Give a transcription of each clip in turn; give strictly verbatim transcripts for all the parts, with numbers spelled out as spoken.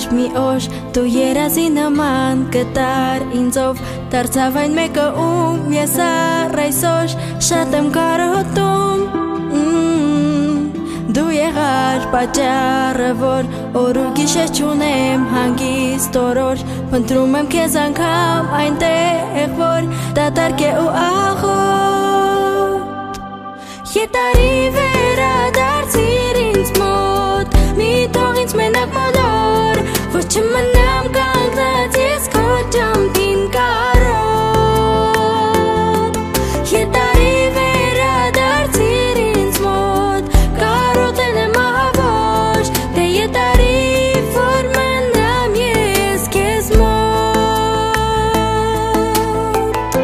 մի օր դու երազի նման կտար ինձով դարձավ այն մեկը ում ես առ այսօր շատ եմ կարոտում Դու եղար պատճառը, որ օր ու գիշեր չունեմ հանգիստ օրոր Փնտրում եմ քեզ անգամ այնտեղ, որ դատարկ է ու աղոտ Ետարի վերադարձիր ինձ մոտ Մի թող ինձ մենակ մոլոր Ոչ չմնամ կանգնած ես քո ճամփին կարոտ Ետարի վերադարձիր ինձ մոտ Կարոտել եմ ահավոր Դե ետարի որ մնամ ես քեզ մոտ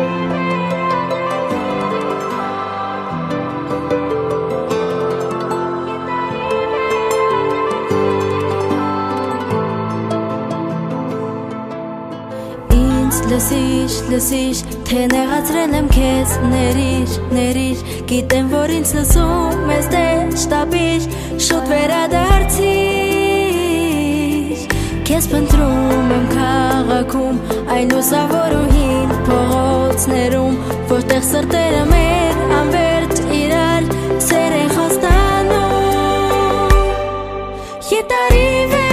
Լսիշ, լսիշ, թե նեղացրել եմ քեզ Ներիր, ներիր, գիտեմ, որ ինձ լսում ես դե շտապիր Շուտ վերադարձիր Քեզ փնտրում եմ քաղաքում Այն լուսավորուհին փողոցներում Որտեղ սրտերը մեր անվերջ իրար Սեր են խոստանում Ետարի վեր